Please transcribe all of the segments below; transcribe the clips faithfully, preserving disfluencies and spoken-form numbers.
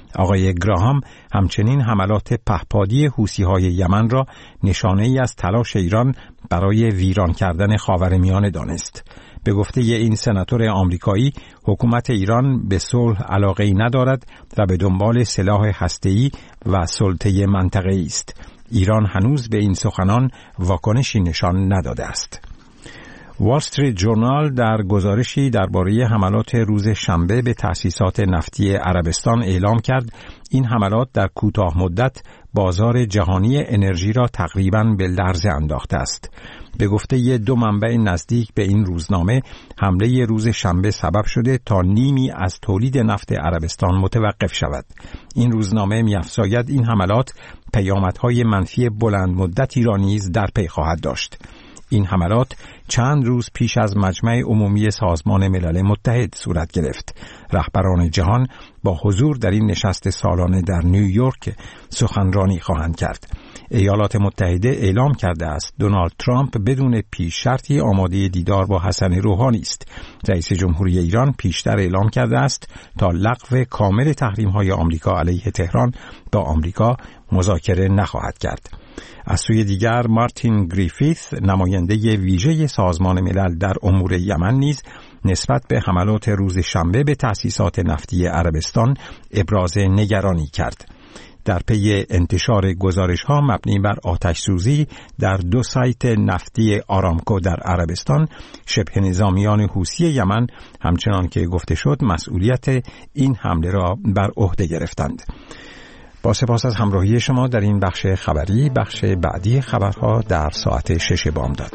آقای گراهام همچنین حملات پهپادی حوثی‌های یمن را نشانه‌ای از تلاش ایران برای ویران کردن خاورمیانه دانست. به گفته این سناتور آمریکایی، حکومت ایران به صلح علاقه‌ای ندارد و به دنبال سلاح هسته‌ای و سلطه منطقه‌ای است. ایران هنوز به این سخنان واکنشی نشان نداده است. وال استریت جورنال در گزارشی درباره حملات روز شنبه به تأسیسات نفتی عربستان اعلام کرد این حملات در کوتاه مدت بازار جهانی انرژی را تقریباً به لرزه انداخته است. به گفته دو منبع نزدیک به این روزنامه، حمله روز شنبه سبب شده تا نیمی از تولید نفت عربستان متوقف شود. این روزنامه می‌افزاید این حملات پیامدهای منفی بلند مدتی را نیز در پی خواهد داشت. این حملات چند روز پیش از مجمع عمومی سازمان ملل متحد صورت گرفت. رهبران جهان با حضور در این نشست سالانه در نیویورک سخنرانی خواهند کرد. ایالات متحده اعلام کرده است دونالد ترامپ بدون پیش شرطی آماده دیدار با حسن روحانی است. رئیس جمهوری ایران پیشتر اعلام کرده است تا لغو کامل تحریم‌های آمریکا علیه تهران با آمریکا مذاکره نخواهد کرد. از سوی دیگر مارتین گریفیث، نماینده ویژه سازمان ملل در امور یمن، نیز نسبت به حملات روز شنبه به تأسیسات نفتی عربستان ابراز نگرانی کرد. در پی انتشار گزارش‌ها مبنی بر آتش سوزی در دو سایت نفتی آرامکو در عربستان، شبه نظامیان حوثی یمن همچنان که گفته شد مسئولیت این حمله را بر عهده گرفتند. با سپاس از همراهی شما در این بخش خبری. بخش بعدی خبرها در ساعت شش بامداد.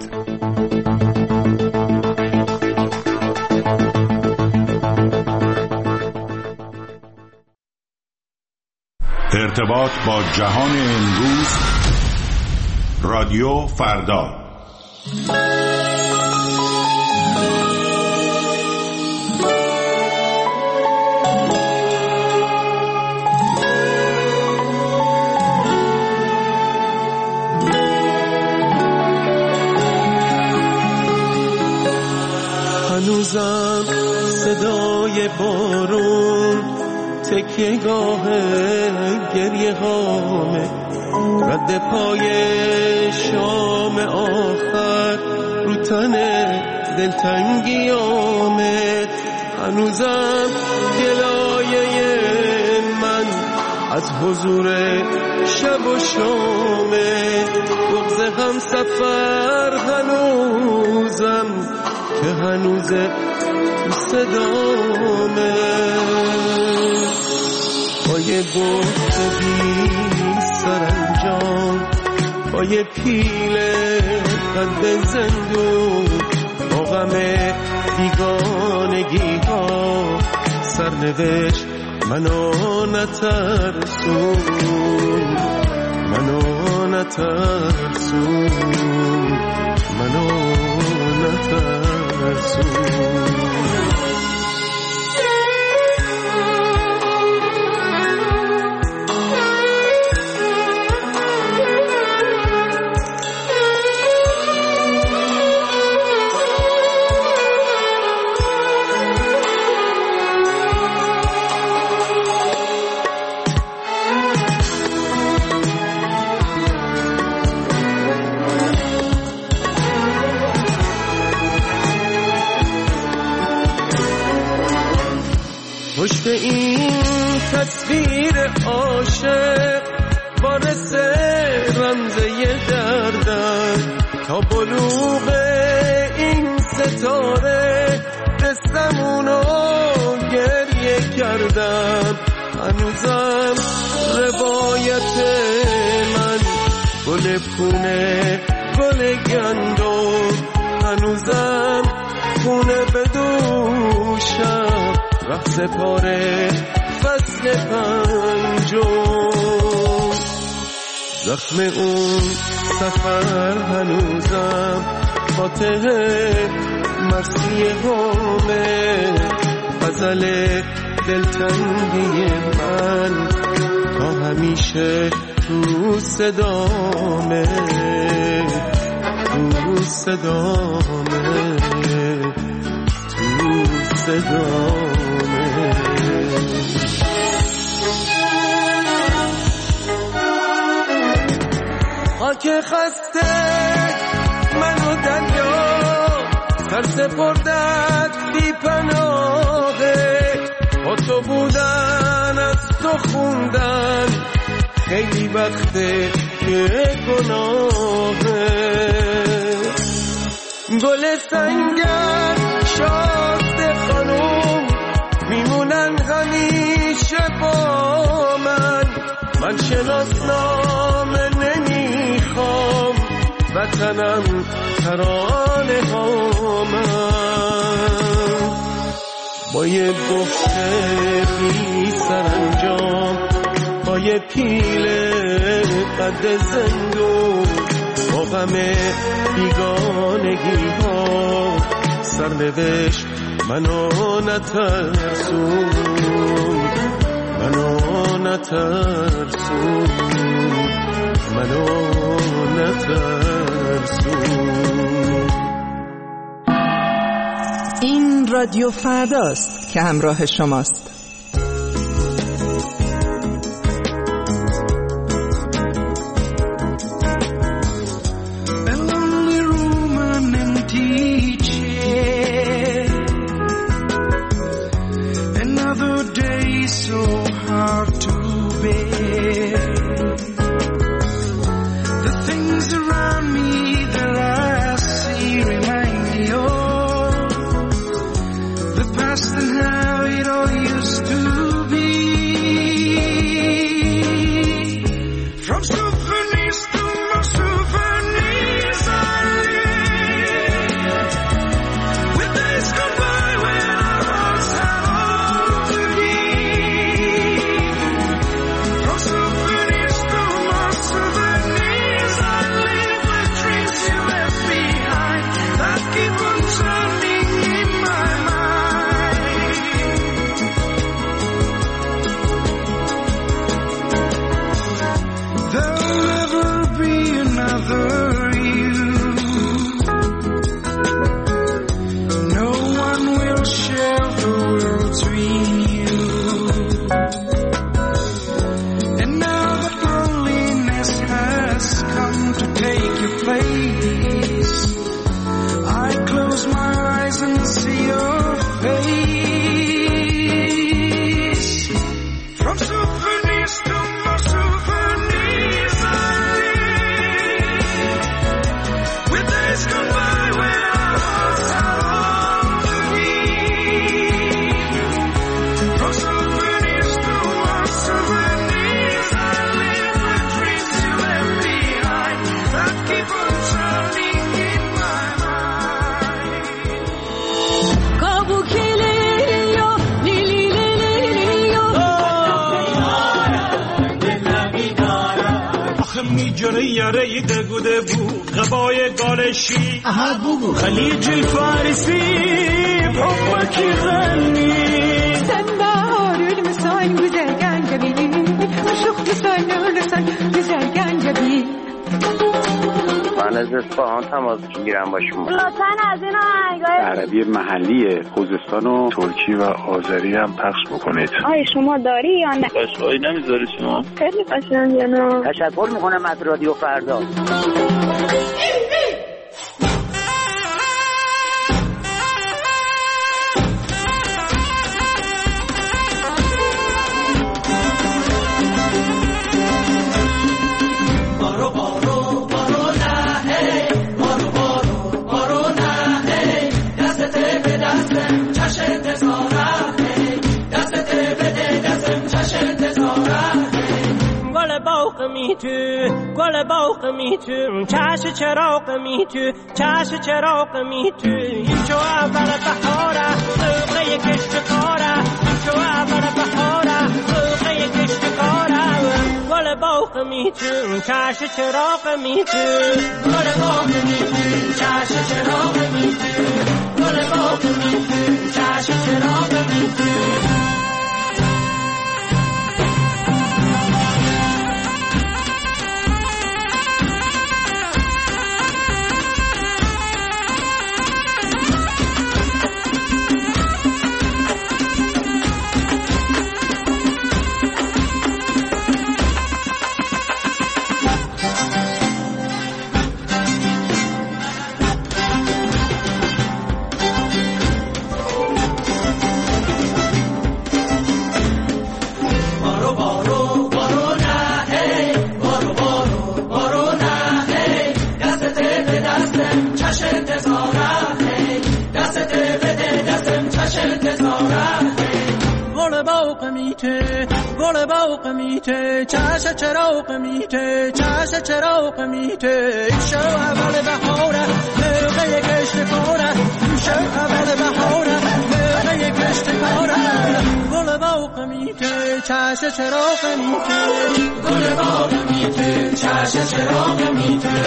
ارتباط با جهان امروز، رادیو فردا. هنوزم صدای بارون تکیه گاه گریه هامه، رد پای شام آخر رو تن دلتنگیامه. هنوزم گلایه من از حضور شب و شامه، بغض هم سفر هنوزم که هنوز صدامه. با یه گفت بی سرانجام، با یه پیل قد زندون، با غم بیگانگی ها سرنوشت منو نترسون، منو نترسون، منو نترسون. پشت این تصویر عاشق وارث رمزه دردم، تا بلوغ این ستاره قصه‌مونو گریه کردم. هنوزم روایت من گل پونه گل گندم، هنوزم خونه به دوشم رقص پاره فصل پنجم. زخم اون سفر هنوزم فاتح مرسی همه، غزل دلتنگی من تا همیشه تو صدامه، تو صدامه، تو صدامه. خاک خسته منو دریا سر سپردت بی پناهه، با تو بودن از تو خوندن خیلی وقته که گناهه. گل سنگر شاست خانوم میمونن همیشه با من، من شناسنامه نمیخوام وطنم ترانه ها من. با یه گفته بی سرانجام، با یه پیل قد زندون، با غم بیگانگی ها سرنوشت منو نترسون، منو نترسون، منو نترسون. این رادیو فرداست که همراه شماست. یاره دگوده بو غبای گالشی خلیج الفارسی بحبك غني سنبار المساين güzelgen جبين مشوق مساين ولسان güzelgen جبين. من از اصفهان تماس میگیرم با شما. لطفاً از این آهنگای عربی محلی خوزستان و ترکی و آذری هم پخش بکنید. آیا شما داری یا نه؟ قشقایی نمیذاری شما؟ خیلی قشنگه نه. تشکر میکنم از رادیو فردا. تو گل باغ می تو چش چراغ می تو چش چراغ می تو این چو اول بهاره سوقه کشت کاره این چو اول بهاره سوقه کشت کاره گل باغ می تو چش چراغ می تو گل باغ می تو چش چراغ می تو گل باغ می تو چش چراغ می تو. میته گل باغ میته چش چراغ میته چش چراغ میته شو اول بهاره مرغه کشت کاره شو اول بهاره مرغه کشت کاره گل باغ میته چش چراغ میته گل باغ میته چش چراغ میته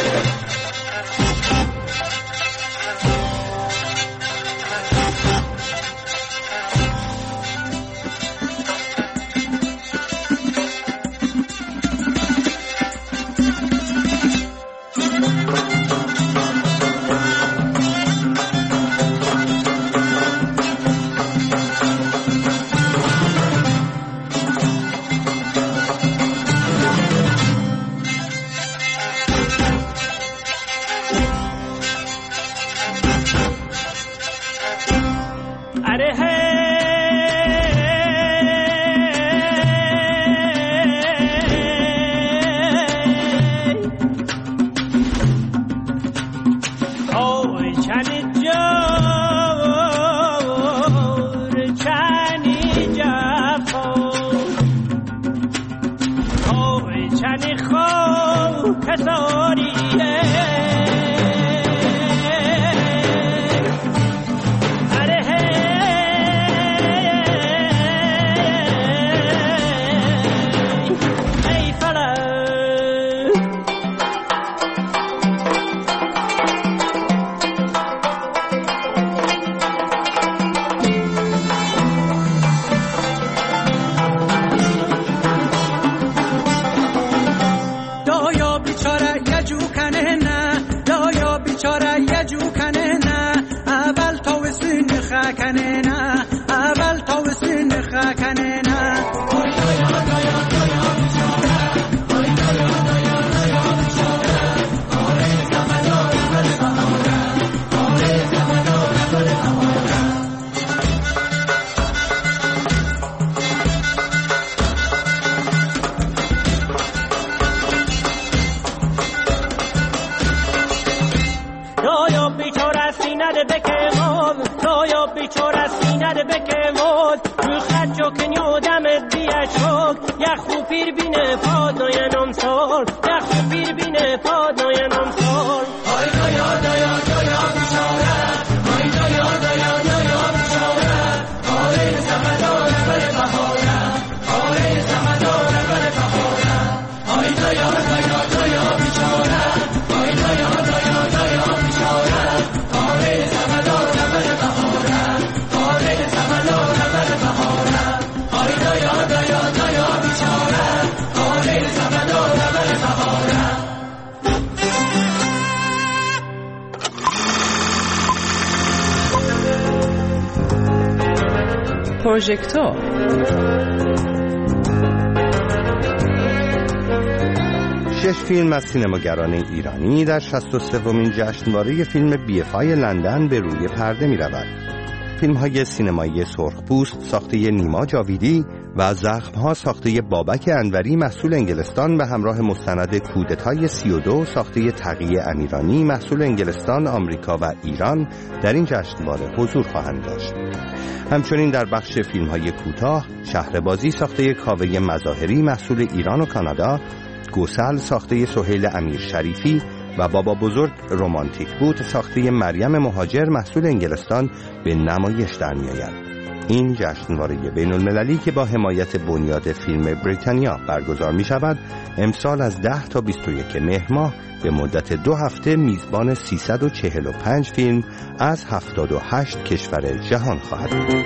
پروژکتور شش فیلم از سینماگران ایرانی در شصت و سومین جشنواره فیلم بی اف آی لندن به روی پرده می رود. فیلم های سینمایی سرخپوست ساخته نیما جاویدی و زخم‌ها ساخته بابک انوری محصول انگلستان به همراه مستند کودتای سی و دو ساخته تقی امیرانی محصول انگلستان، آمریکا و ایران در این جشنواره حضور خواهند داشت. همچنین در بخش فیلم‌های کوتاه شهربازی ساخته کاوه مظاهری محصول ایران و کانادا، گوسل ساخته سهیل امیر شریفی و بابا بزرگ رمانتیک بود ساخته مریم مهاجر محصول انگلستان به نمایش در می‌آید. این جشنواره بین المللی که با حمایت بنیاد فیلم بریتانیا برگزار می شود امسال از ده تا بیست و یک مهر ماه به مدت دو هفته میزبان سیصد و چهل و پنج فیلم از هفتاد و هشت کشور جهان خواهد بود.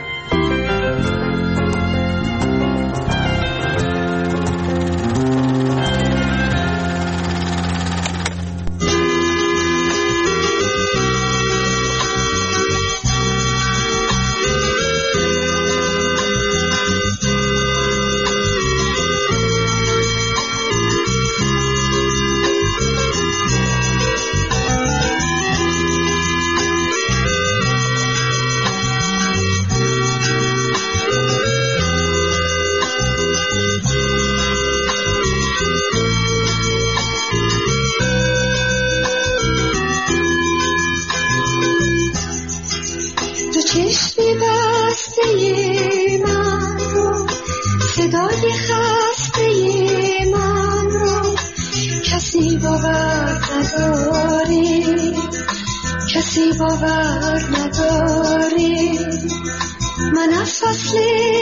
کسی باور نداری، کسی باور نداری. من از فصل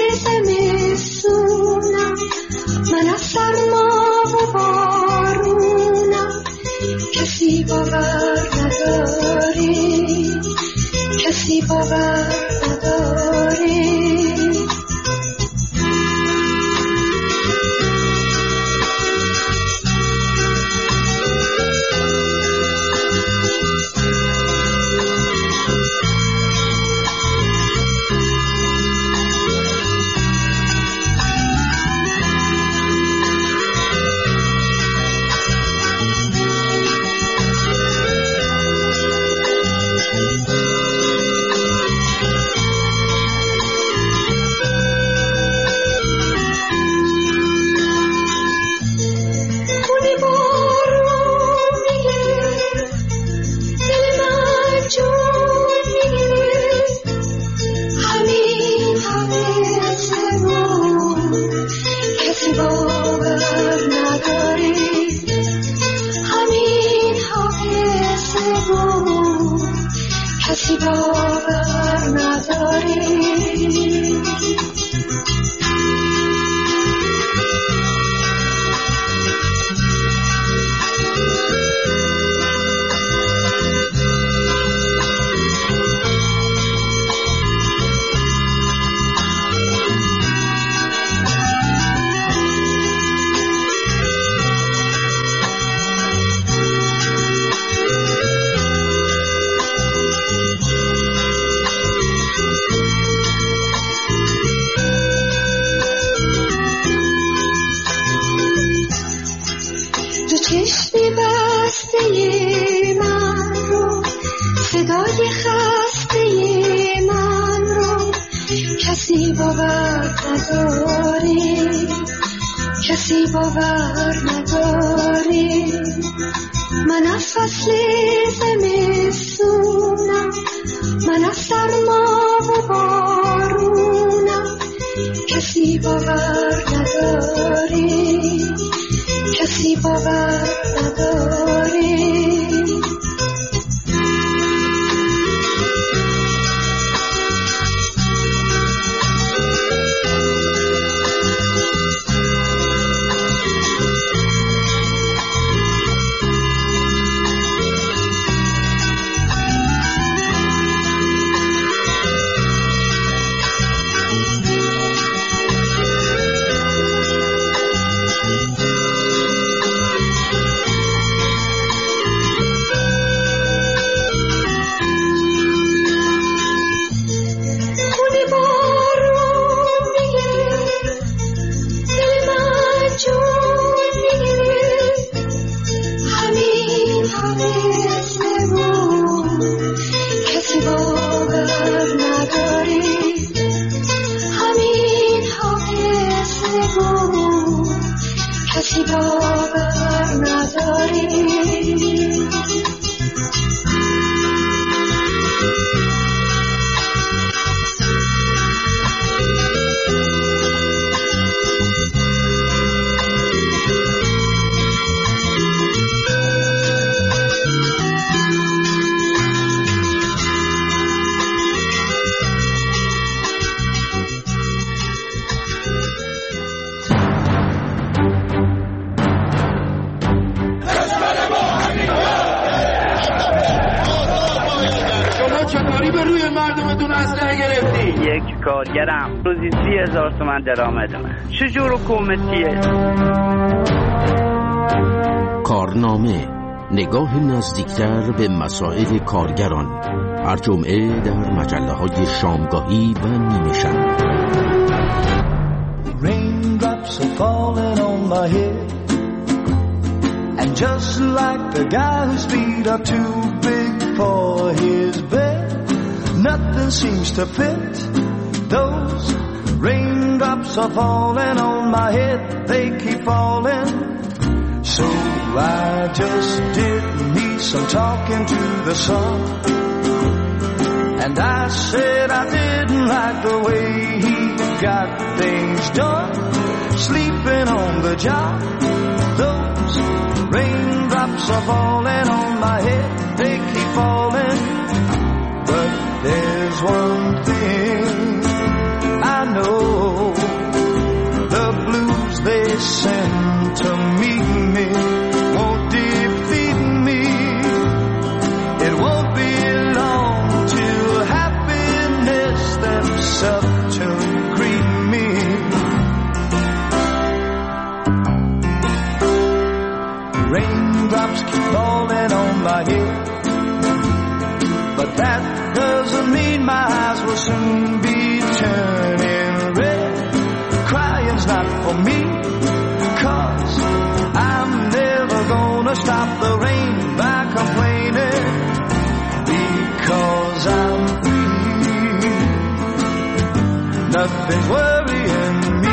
زمستونم، من از سرما و بارونم. کسی باور نداری، کسی باور نداری. کارگرم روزی سی هزار تومن درآمد من. چجور حکومتیه؟ کارنامه، نگاه نزدیکتر به مسائل کارگران، هر جمعه در مجله های شامگاهی و نیمه شب. Raindrops are falling on my head, and just like the guy whose feet are too big for his bed, nothing seems to fit. Those raindrops are falling on my head, they keep falling. So I just did me some talking to the sun, and I said I didn't like the way he got things done, sleeping on the job. Those raindrops raindrops are falling on my head, they keep falling. But there's one thing I know, the blues they send to meet me won't defeat me. It won't be long till happiness steps up to greet me. Raindrops keep falling on my head, but that doesn't mean my eyes will soon be turning red. Crying's not for me, 'cause I'm never gonna stop the rain by complaining, because I'm free. Nothing's worrying me.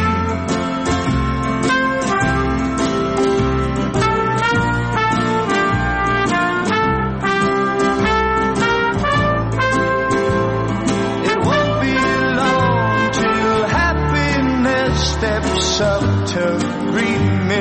Steps up to greet me.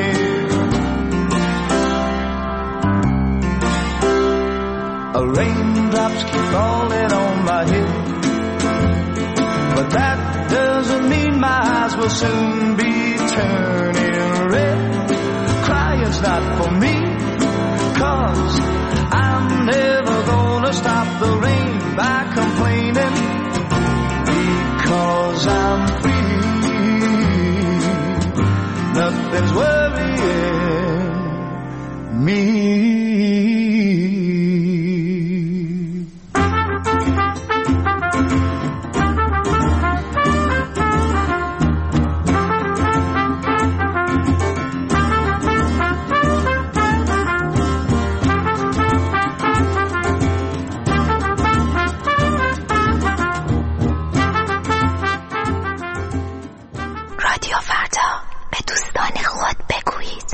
A raindrops keep falling on my head, but that doesn't mean my eyes will soon be turning red. Crying's not for me, 'cause I'm never gonna stop the rain by complaining, because I'm free. Nothing's worrying me. رادیو فردا، به دوستان خود بگویید.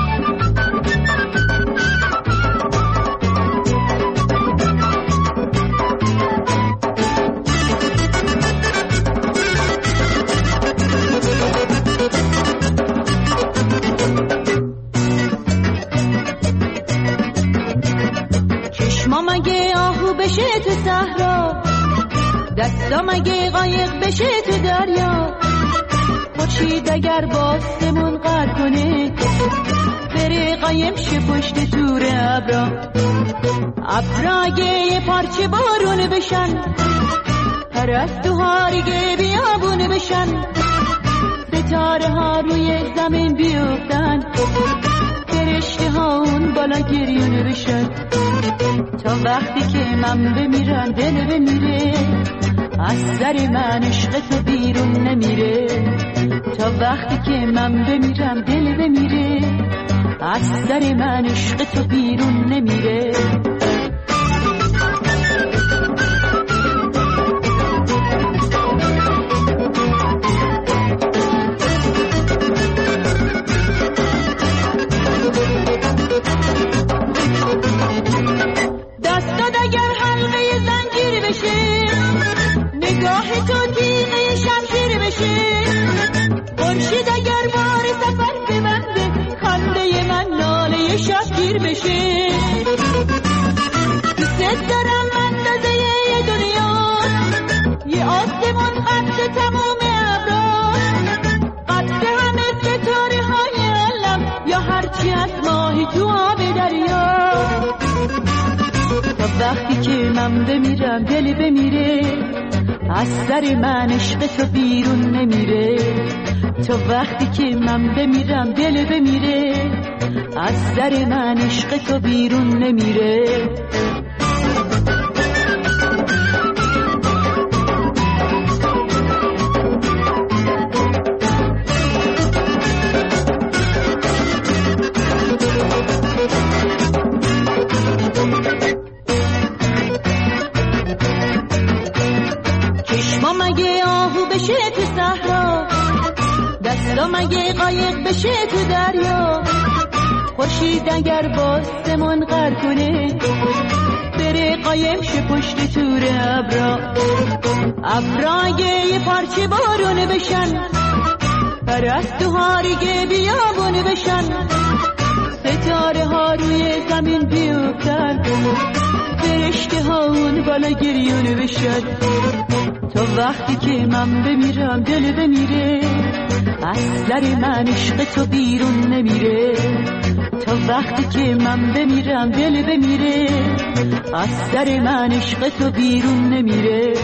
چشما مگه آهو بشه تو صحرا، دستا مگه قایق بشه تو دریا، خورشید اگر باستمون قد کنه بره قایم شه پشت تور ابرا، ابرا اگه یه پارچه بارون بشن، پرستوها ریگه بیابون بشن، ستاره ها روی زمین بیفتن، فرشته ها اون بالا گریونه بشن، تا وقتی که من بمیرم دل بمیره، از سر من عشق تو بیرون نمیره، تا وقتی که من بمیرم دل بمیره، از سر من عشق تو بیرون نمیره. دستات اگر حلقه زنجیر بشه، نگاه تو تیغه شمشیر بشه، خورشید اگر بار سفر ببنده، خنده من ناله شبگیر بشه، دوست دارم اندازه دنیا، یه آسمون قد تمام ابرا، قد همه ستاره های عالم، یا هرچی از ماهی تو آب دریا، تا وقتی که من بمیرم دل بمیره، از سر من عشق تو بیرون نمیره، تا وقتی که من بمیرم دل بمیره، از سر من عشق تو بیرون نمیره. چشما مگه آهو بشه تو صحرا، دستا مگه قایق بشه تو دریا، خورشید اگر باستمون غر کنه، بره قایم شه پشت تور ابرا، ابرا اگه یه پارچه بارون بشن، پرستوها ریگه بیابون بشن، ستاره ستاره ها روی زمین بیفتن، فرشته ها اون بالا گریونه بشن. تا وقتی که من بمیرم دل بمیره، از سر من عشق تو بیرون نمیره. تا وقتی که من بمیرم دل بمیره، از سر من عشق تو بیرون نمیره.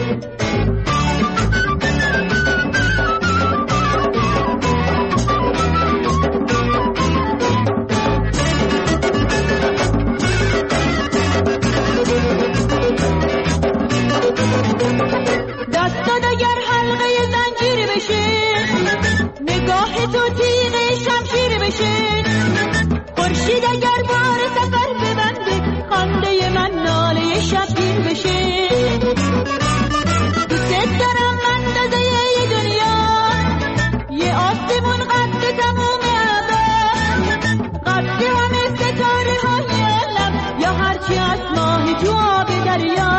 دستات اگر حلقه زنجیر بشه، نگاه تو تیغ شمشیر بشه، خورشید اگر بار سفر ببنده، خنده من ناله شبگیر بشه. دوست دارم اندازه یه دنیا، یه آسمون قد تموم ابر، قد همه ستاره های عالم، یا هرچی از ماه تو آب دریا.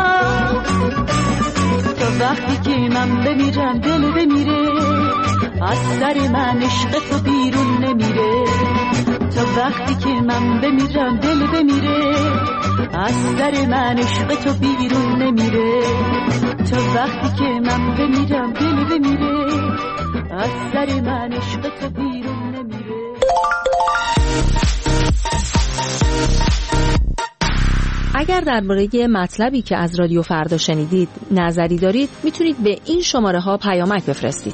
تا وقتی که من بمیرم دل بمیره، از سر من عشق تو بیرون نمیره. تا وقتی که من بمیرم دل بمیره، از سر من عشق تو بیرون نمیره. تا وقتی که من بمیرم دل بمیره، از سر من عشق تو بیرون نمیره. اگر درباره مطلبی که از رادیو فردا شنیدید نظری دارید، میتونید به این شماره ها پیامک بفرستید.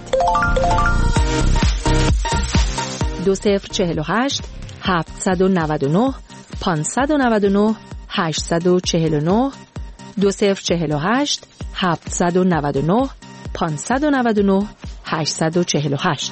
دو صفر چهل و هشت هفتصد و نود و نه پانصد و نود و نه هشتصد و چهل و نه دو صفر چهل و هشت هفتصد و نود و نه پانصد و نود و نه هشتصد و چهل و هشت.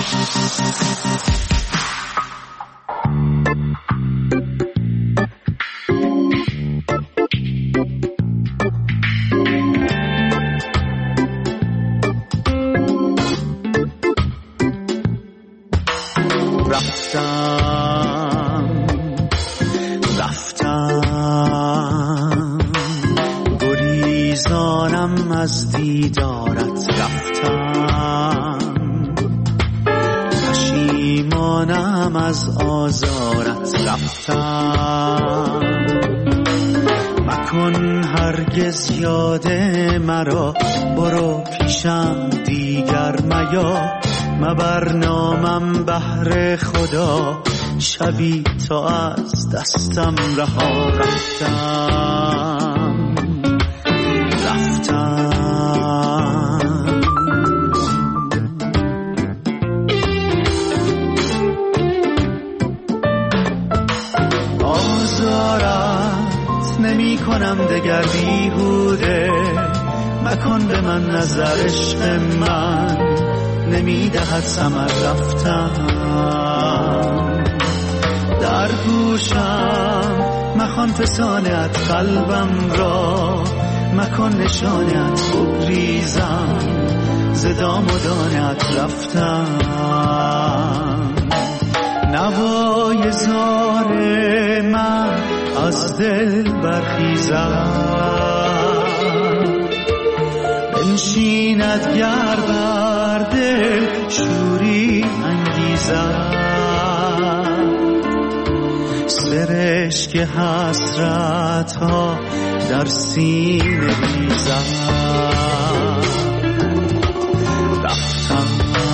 از دیدارت رفتم، پشیمانم از آزارت رفتم. مکن هرگز یاد مرا، برو پیشم دیگر میا. مبر نامم بهر خدا، شبی تا از دستم رها رفتم رفتم. آزارت نمی کنم دگر بیهوده، مکن به من نظر عشق من نمی دهد ثمر رفتم. در گوشم مخوان فسانت قلبم را، مکن نشانت بگریزم ز دام و دانت رفتم. نوای زار من از دل برخیزد، بنشیند گر بر دل شوری انگیزد. سرشک حسرت ها در سینه ریزد. رفتم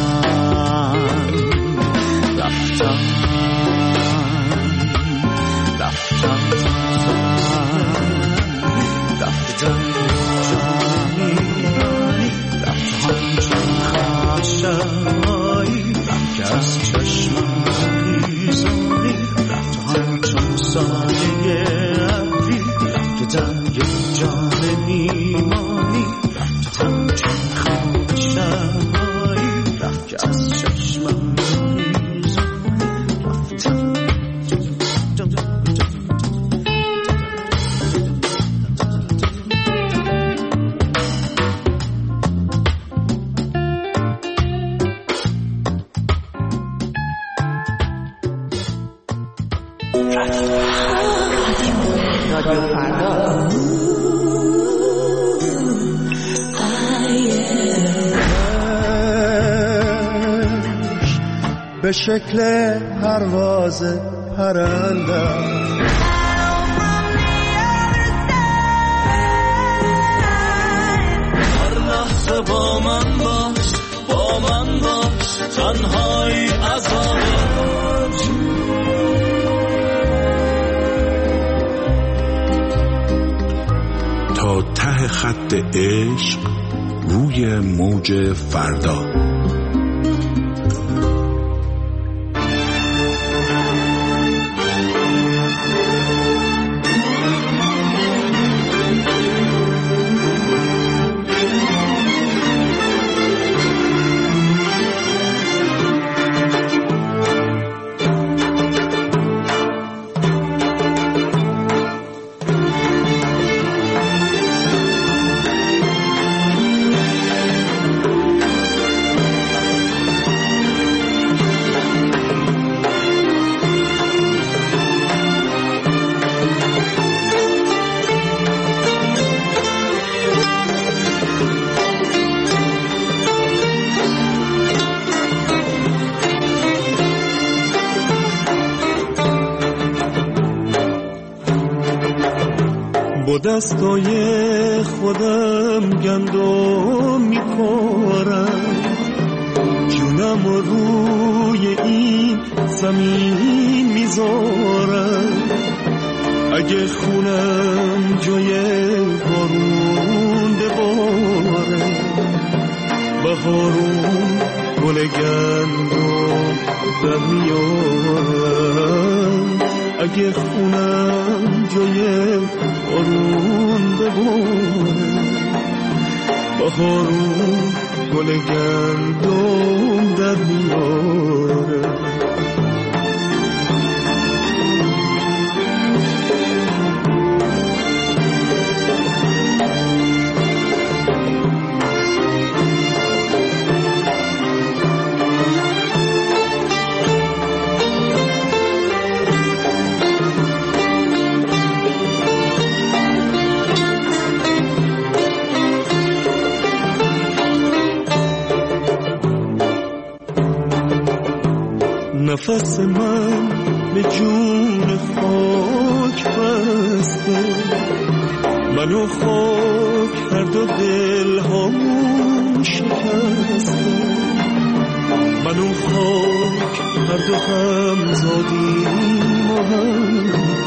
رفتم رفتم رفتم جانی رفتم چون خشایی، رفت از چشمم ریزانی، رفتم چون سایه ابری، رفت در یک جان میمانی، رفتم چون خشایی، رفت از چشمم به شکل پرواز پرندم. هر لحظه با من باش، با من باش، تنهایی عذاب. تا ته خط عشق روی موج فردا. با دستای خودم گندم میخورم، جونم روی این زمین میذارم. اگه خونم جای بارون بباره، بهارون گل گندم در میارم. اگه خونم جای بارون بباره، بهارون گل گندم در میاره. نفس من به جون خاک بسته، منو خاک کرد و دل هامون شکسته. منو خاک کرد و هم زادیم و هم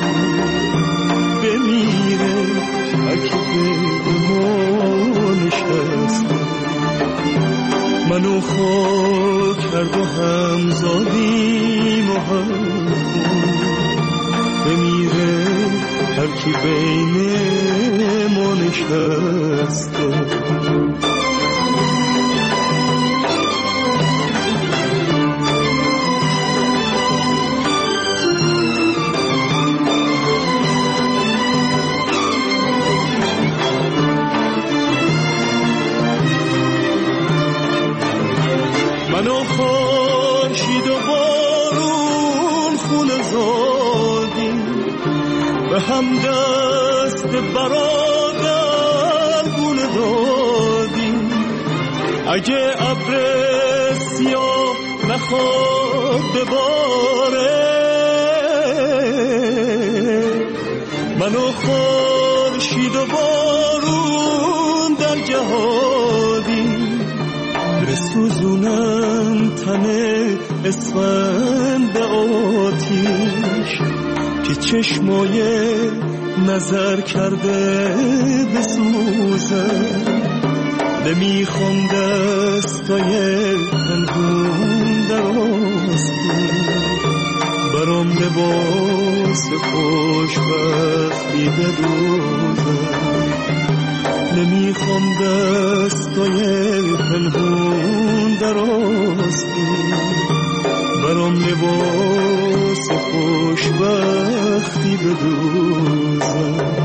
بمیره اگه به ما نشسته. منو خاک کرد و هم زادیم و هم بمیره هر کی بین ما نشسته. منو خورشید و بارون خونه زادیم، به هم دست برادر گونه دادیم. اگه ابر سیاه نخواد بباره، منو خورشید و بارون در جهادیم. بسوزونم تنه اسفند آتیش که چشمای نظر کرده بسوزه. نمیخوام دستای پنهون در آستین، برام لباس خوشبختی بدوزه. نمیخوام دستای پنهون در آستین، برام لباس خوشبختی بدوزه.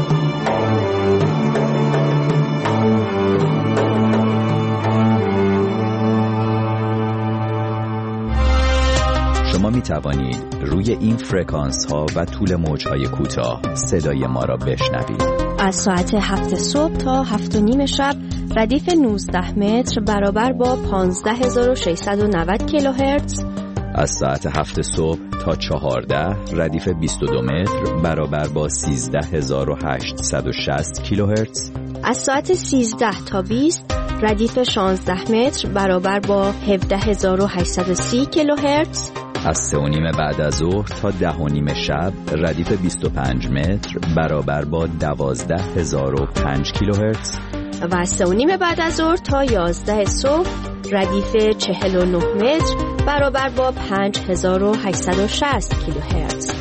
شما می توانید روی این فرکانس ها و طول موج های کوتاه صدای ما را بشنوید. از ساعت هفت صبح تا هفت و نیم شب ردیف نوزده متر برابر با پانزده هزار و ششصد و نود کیلوهرتز از ساعت هفت صبح تا چهارده ردیف بیست و دو متر برابر با سیزده هزار و هشتصد و شصت کیلوهرتز. از ساعت سیزده تا بیست ردیف شانزده متر برابر با هفده هزار و هشتصد و سی کیلوهرتز. از سه و نیم بعد از ظهر تا ده و نیم شب ردیف بیست و پنج متر برابر با دوازده هزار و پنج کیلوهرتز. و از سه و نیم بعد از ظهر تا یازده صبح ردیف چهل و نه متر برابر با پنج هزار و هشتصد و شصت کیلوهرتز.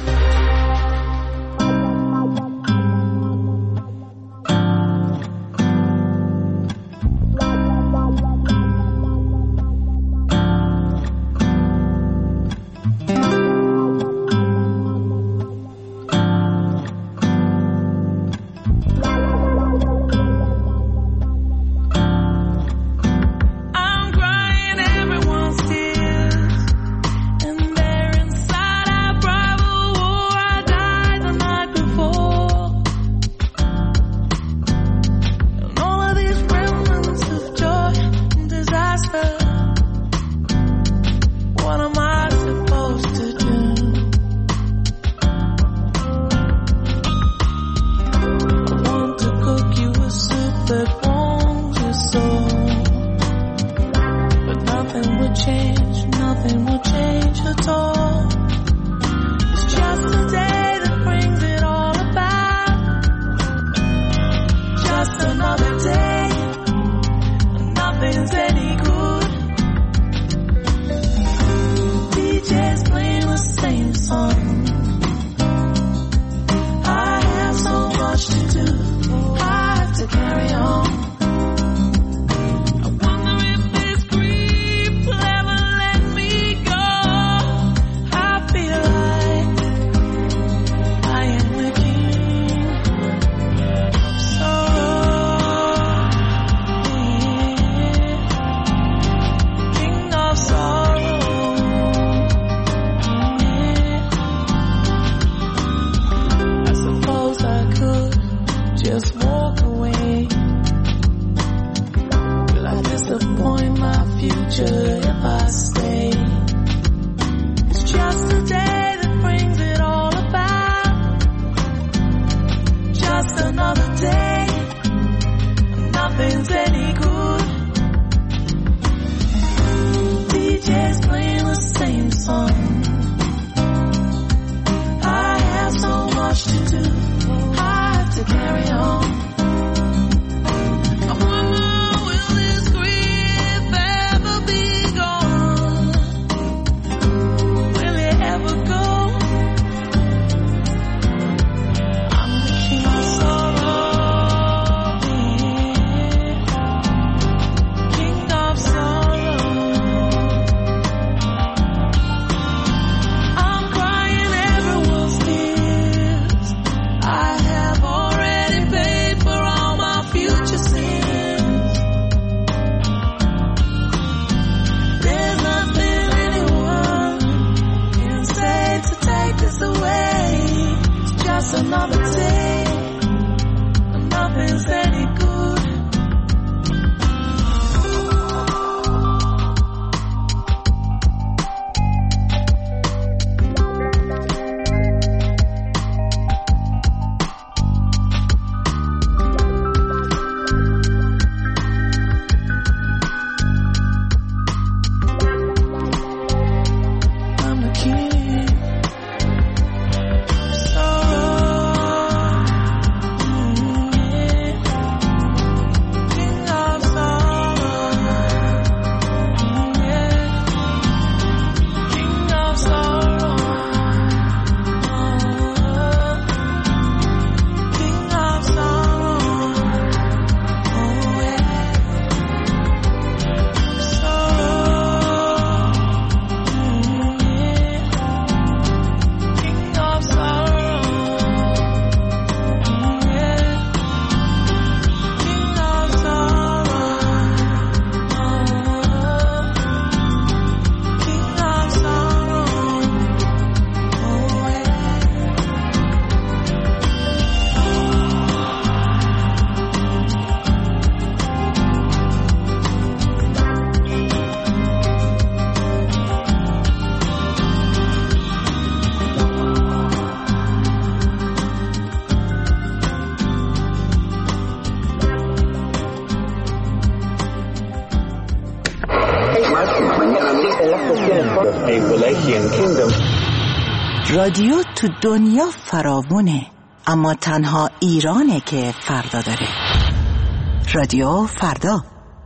رادیو تو دنیا فراوونه، اما تنها ایرانه که فردا داره. رادیو فردا.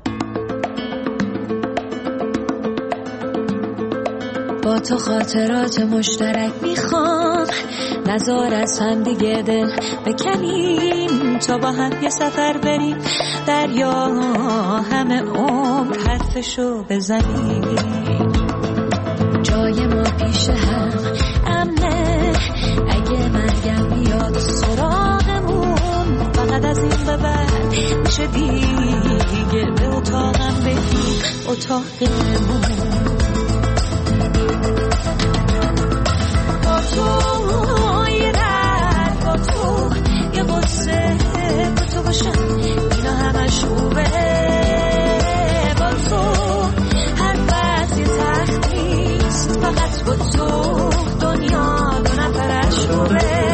با تو خاطرات مشترک میخوام، نزار از هم دیگه دل بکنیم، تا با هم یه سفر بریم دریا، همه عمر حرفشو بزنیم. جای ما پیش هم امنه، اگه مرگم بیاد سراغمون، فقط از این به بعد میشه دیگه به اتاقم بریم، اتاقمون. با تو یه درد، با تو یه قصه، با تو باشم اینا همش خوبه. با تو هر وقت یه تخت نیست، فقط با تو دنیا دو نفرش خوبه.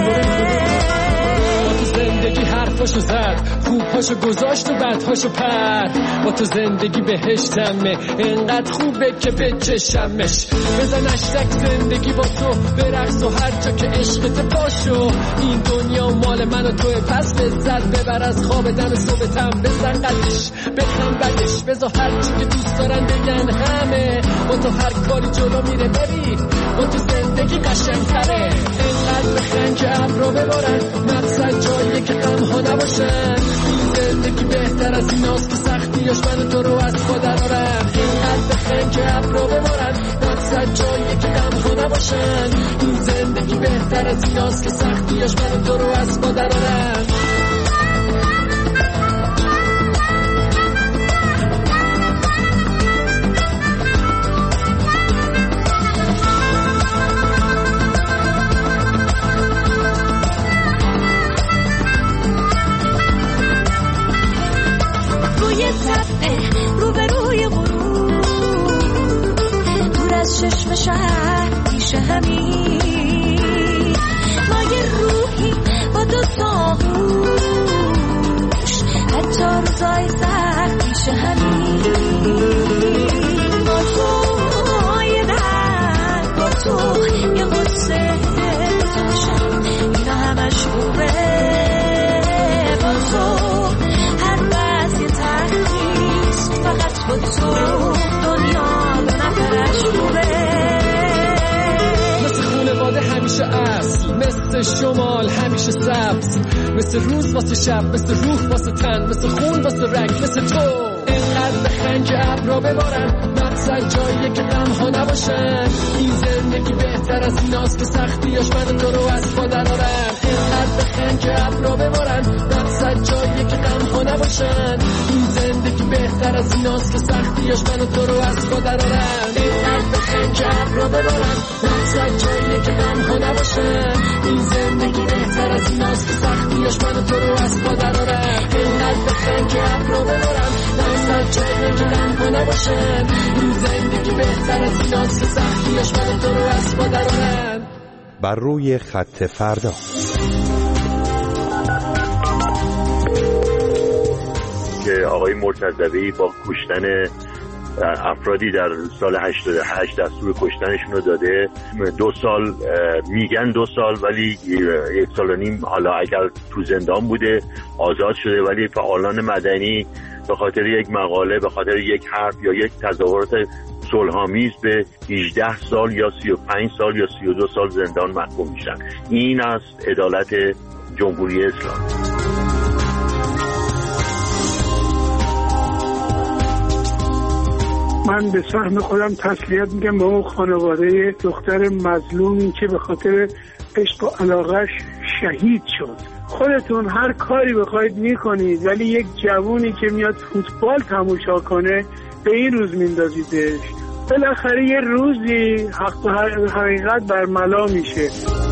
زندگی حرفاشو زد، خوبهاشو گذاشت و بدهاشو پرد. با تو زندگی بهشتمه، انقدر خوبه که بچشمش. بزن اشتک زندگی با تو برقص، و هر جا که عشقت باشو. این دنیا مال من و توه، پس لذت ببر از خواب دم صبحتم. بزن قدش بخم بدش، بذار هر چی که دوست دارن بگن همه. با تو هر کاری جلو میره بری، با تو زندگی قشنگتره. انقدر بخن که ابرو ببارن، مقصد جاییه که غم ها نباشن. این زندگی بهتر از ایناست که سختیاش من تو رو از پا درارن. اینقدر بخن که ابرو ببارن، مقصد جاییه که غم ها نباشن. این زندگی بهتر از ایناست که سختیاش من تو رو از پا درارن. روبروی غروب، دور از چشم شهر پیش همین. ما یه روحی با دو تا گوش، حتی روزای سخت پیش همین. با تو یه درد، با تو یه قصه، با تو باشم اینا همش خوبه. با تو فقط با تو دنیا دو نفرش خوبه. مثل خونواده همیشه اصل، مثل شمال همیشه سبز، مثل روز واسه شب، مثل روح واسه تن، مثل خون واسه رگ، مثل تو. اینقدر بخن که ابرا ببارن، مقصد جاییه که غم ها نباشن. این زندگی بهتر از ایناست که سختیاش من تو رو از پا درارن. اینقدر بخن که ابرا ببارن، مقصد جاییه که غم ها نباشن. این زندگی بهتر از ایناست که سختیاش من تو رو از پا درارن. اینقدر بخن که ابرا ببارن، مقصد جاییه که غم ها نباشن. این زندگی بهتر از ایناست که سختیاش من تو رو از پا درارن. اینقدر بخن که ابرا ببارن، مقصد جاییه که غم ها نباشن. این زندگی بهتر از ایناست که سختیاش من تو رو از پا درارن. بر روی خط فردا. که آقای مرتضوی با کشتن افرادی در سال هشتاد و هشت دستور کشتنشون رو داده. دو سال میگن دو سال، ولی یک سال و نیم حالا اگر تو زندان بوده آزاد شده. ولی فعالان مدنی به خاطر یک مقاله، به خاطر یک حرف یا یک تظاهرات صلح‌آمیز به هجده سال یا سی و پنج سال یا سی و دو سال زندان محکوم میشن. این است عدالت جمهوری اسلامی. من به سهم خودم تسلیت میگم به اون خانواده دختر مظلومی که به خاطر عشق و علاقش شهید شد. خودتون هر کاری بخواید میکنید، ولی یک جوونی که میاد فوتبال تماشا کنه به این روز میندازیدش. بالاخره یه روزی حق و حقیقت برملا میشه.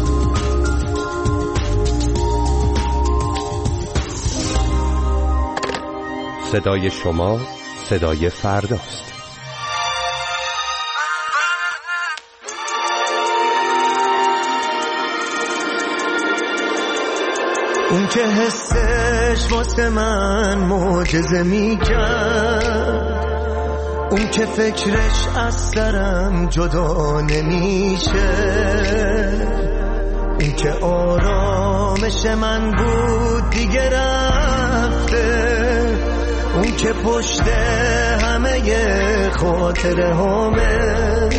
صدای شما صدای فرداست. اون که حسش واسه من معجزه میکرد، اون که فکرش از سرم جدا نمیشه، که آرامش من بود دیگه رفته، اون که پشت همه خاطره همه،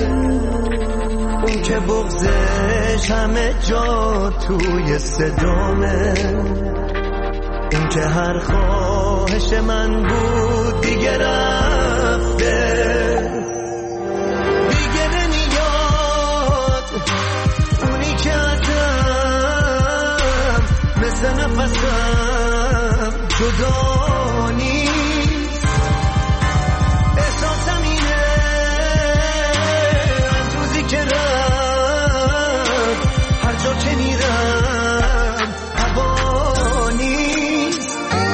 اون که بغضش همه جا توی صدامه، اون که هر خواهش من بود دیگه رفته، دیگه نمیاد اونی که ازم مثل نفسم جدا نیست. احساسم اینه از روزی که رفت هر جا که میرم هوا نیست.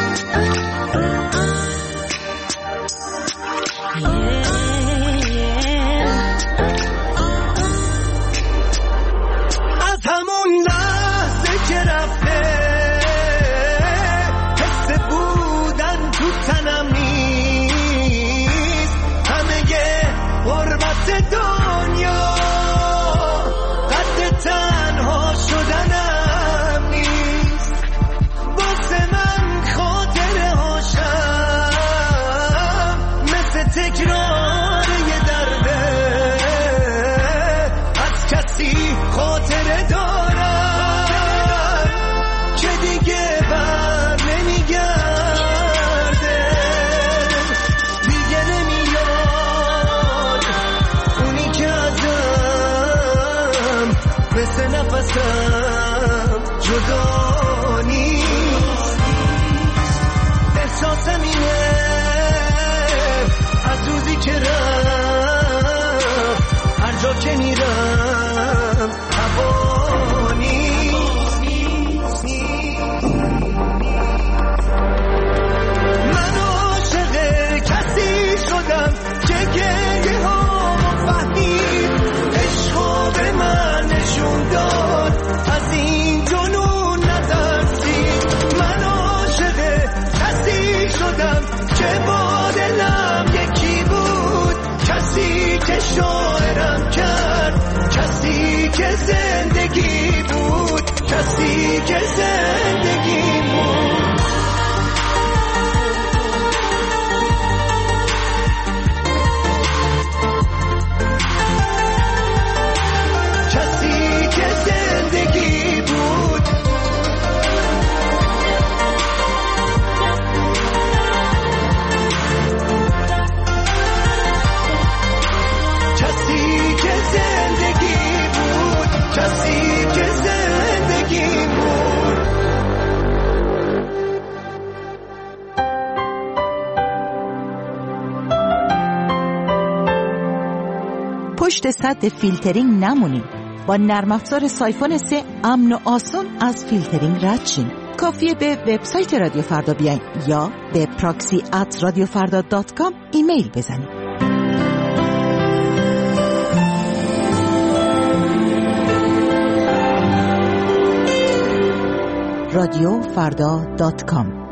از همون لحظه که رفته حس بودن تو تنم نیست، همه غربت دنیا قد تنها شدنم نیست. واسه من خاطره هاشم مثل تکرار یه درده، از کسی خاطره دارم که دیگه بر نمیگرده، دیگه نمیاد اونی که ازم مثل نفسم جدا نیست. احساسم اینه از روزی که رفت هر جا که میرم هوا نیست. من عاشق کسی شدم که گریه ها فهمید، عشقا به من نشون داد از این جنون نترسید. من عاشق کسی شدم که با دلم یکی بود، کسی که شاعرم کرد، کسی که زندگی بود، کسی که زندگی بود. کسی که زندگی بود. کسی که زندگی بود، کسی که زندگی بود. پشت سد فیلترینگ نمونید. با نرم افزار سایفون سه امن و آسان از فیلترینگ رد شین. کافیه به وبسایت رادیو فردا بیاین یا به پراکسی ات رادیو فردا دات کام ایمیل بزنید. رادیو فردا دات کام.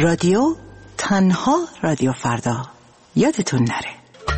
رادیو تنها رادیو فردا یادتون نره.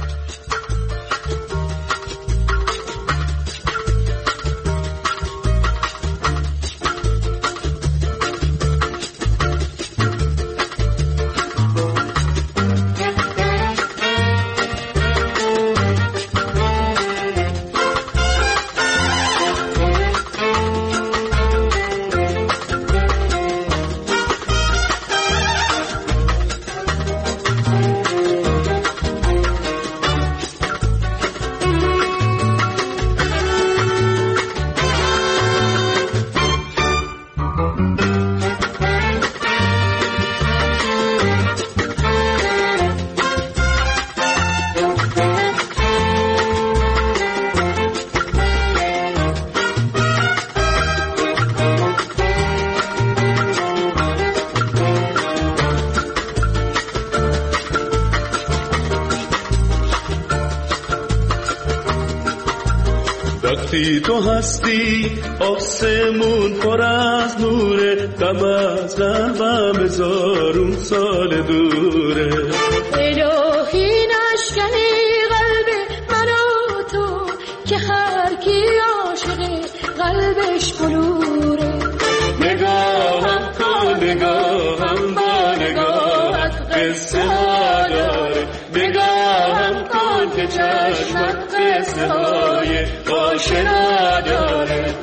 وقتی تو هستی آسمون پر از نوره، غم از قلبم هزارون سال دوره. الهی نشکنی قلب من و تو که هر کی عاشقه قلبش بلوره. نگاهم کن نگاهم با نگاهت قصه ها داره، نگاهم کن که چشمت قصه های آشنا داره.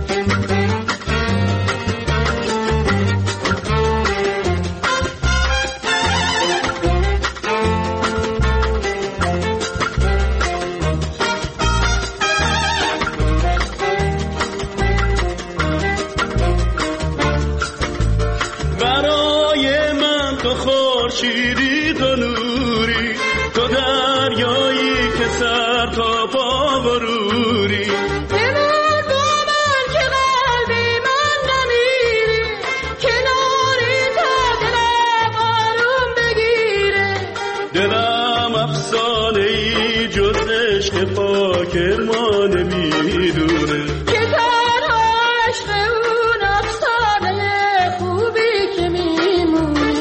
برای من تو خورشیدی تو نوری، تو دریایی که سر تا پا بروری. بمون با من که قلبی من نمیری، کناری تا دلم آروم بگیره. دلم افسانه ای جز عشق پاک ما نمیدونه، که تنها عشق اون افسانه خوبی که میمونه.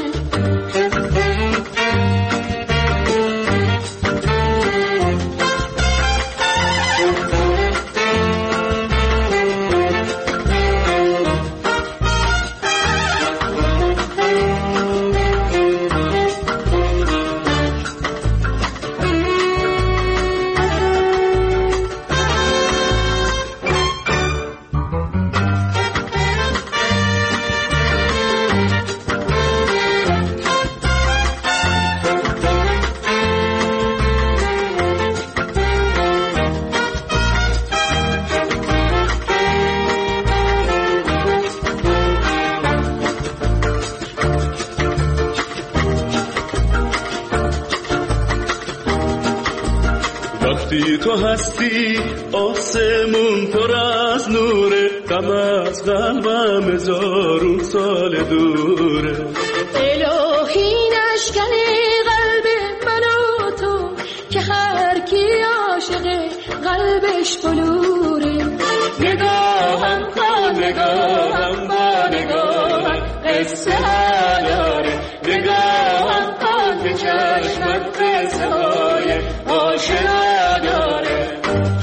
وقتی تو هستی آسمون پر از نوره، غم از قلبم هزارون سال دوره. الهی نشکنی قلب من و تو که هر کی عاشقه قلبش بلوره. نگاهم کن نگاهم با نگاهت قصه ها داره، نگاهم کن که چشمت قصه های آشنا داره.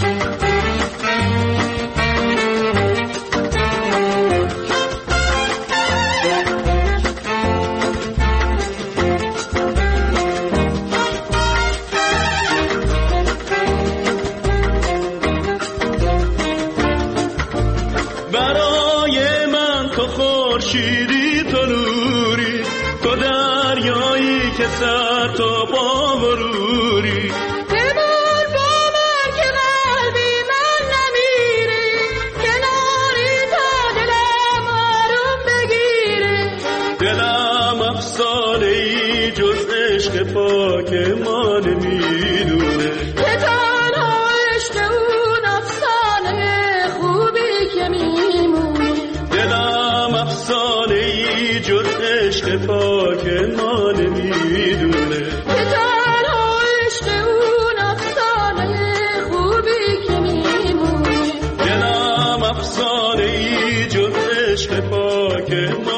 برای من تو خورشیدی تو نوری، تو دریایی که سر تا پا بروری. بمون با من که قلبی من نمیری، کناری تا دلم آروم بگیره. دلم افسانه ای جز عشق پاک ما نمیدونه، که تنها عشق اون افسانه خوبی که میمونه. دلم افسانه ای جز عشق پاک ما نمیدونه، که تنها عشق اون افسانه خوبی که میمونه. دلم افسانه ای جز عشق پاک ما